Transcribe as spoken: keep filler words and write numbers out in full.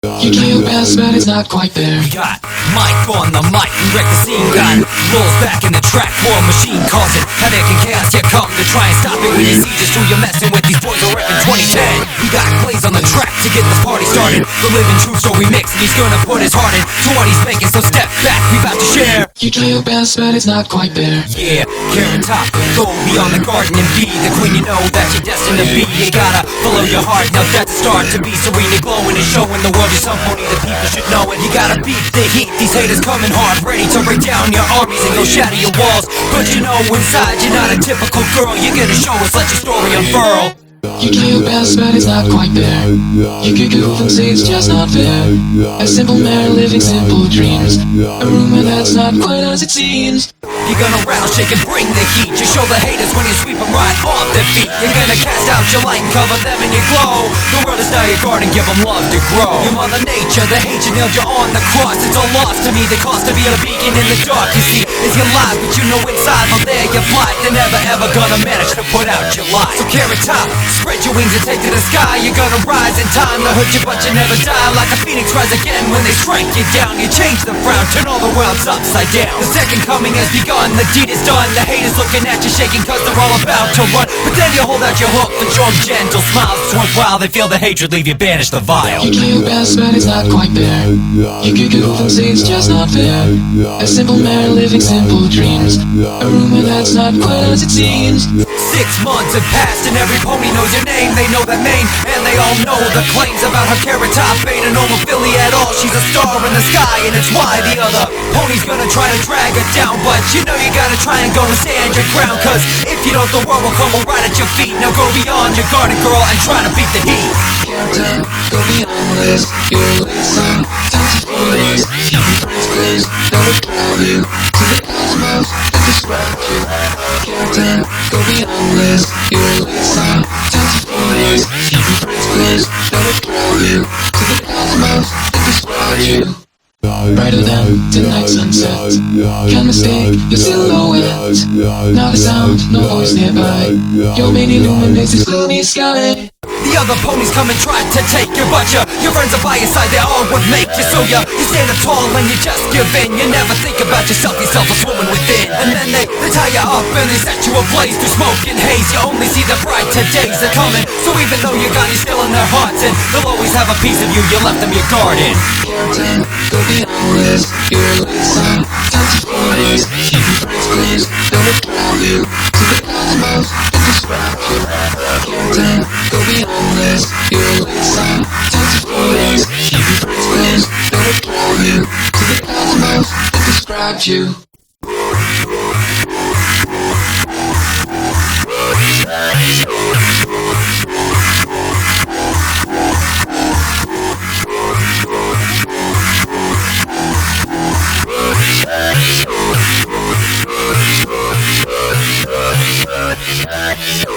You try your best, but it's not quite there. We got Mike on the mic, we wreck the scene. Got rolls back in the track, war machine causing havoc and chaos. You come to try and stop it when you see just who you're messing with. These boys are repping twenty ten. We got Glaze on the track to get this party started. The living true story mix, and he's gonna put his heart in to what he's making. So step back, we about to share. You try your best, but it's not quite there. Yeah, Carrot Top, go beyond the garden and be the queen you know that you're destined to be. You gotta follow your heart, now that's the start to be serene and glowing and showing the world you're somebody the people should know it. You gotta beat the heat, these haters coming hard, ready to break down your armies and go shatter your walls. But you know inside you're not a typical girl, you're gonna show us, let your story unfurl. You try your best, but it's not quite there. You could goof and say it's just not fair. A simple man living simple dreams, a rumor that's not quite as it seems. You're gonna rattle, shake and bring the heat. You show the haters when you sweep them right off their feet. You're gonna cast out your light and cover them in your glow. The world is now your garden, give them love to grow. Your mother nature, the hate you nailed you on the cross. It's a loss to me, the cost to be a beacon in the dark. You see, is your life, but you know inside from there you're blind. They're never ever gonna manage to put out your light. So Carrot Top, spread your wings and take to the sky. You're gonna rise in time to hurt you, but you never die. Like a phoenix rise again when they strike you down. You change the frown, turn all the worlds upside down. The second coming has begun, the deed is done. The haters looking at you shaking cause they're all about to run. But then you hold out your hook and show them gentle smiles. It's worthwhile, they feel the hatred, leave you banished the vile. You try your best, but it's not quite there. You could goof and say it's just not fair. A simple man living simple dreams, a rumor that's not quite as it seems. Six months have passed and every pony knows your name. They know that name and they all know the claims about her. Carrot Top ain't a normal filly at all. She's a star in the sky and it's why the other pony's gonna try to drag her down. But you know you gotta try and go and stand your ground, cause if you don't the world will crumble right at your feet. Now go beyond your garden girl and try to beat the heat. Captain, go beyond this. You're a late son, time to forties. Keep your friends close, that will drive you to the cosmos and describe you. Captain, go beyond this. You're a late son, time to forties. Keep your friends close, that will drive you to the cosmos and describe you. Brighter than tonight's sunset, can't mistake your silhouette. Not a sound, no voice nearby. Your main illuminates this gloomy sky. The other ponies come and try to take your but you, your friends are by your side, they all would make you. So you, you stand up tall and you just give in. You never think about yourself, you selfish woman within. And then they, they tie you up and they set you ablaze through smoke and haze. You only see the brighter days are coming. So even though you're gone, you're still in their hearts. And they'll always have a piece of you, you left them your garden. Captain, go beyond this. You're a late son, time to forties. Keep your friends close, that will drive you to the cosmos and describe you. Captain, go beyond this. You're a late son, time to forties. Keep your friends close, that will drive you to the cosmos and describe you. Bye.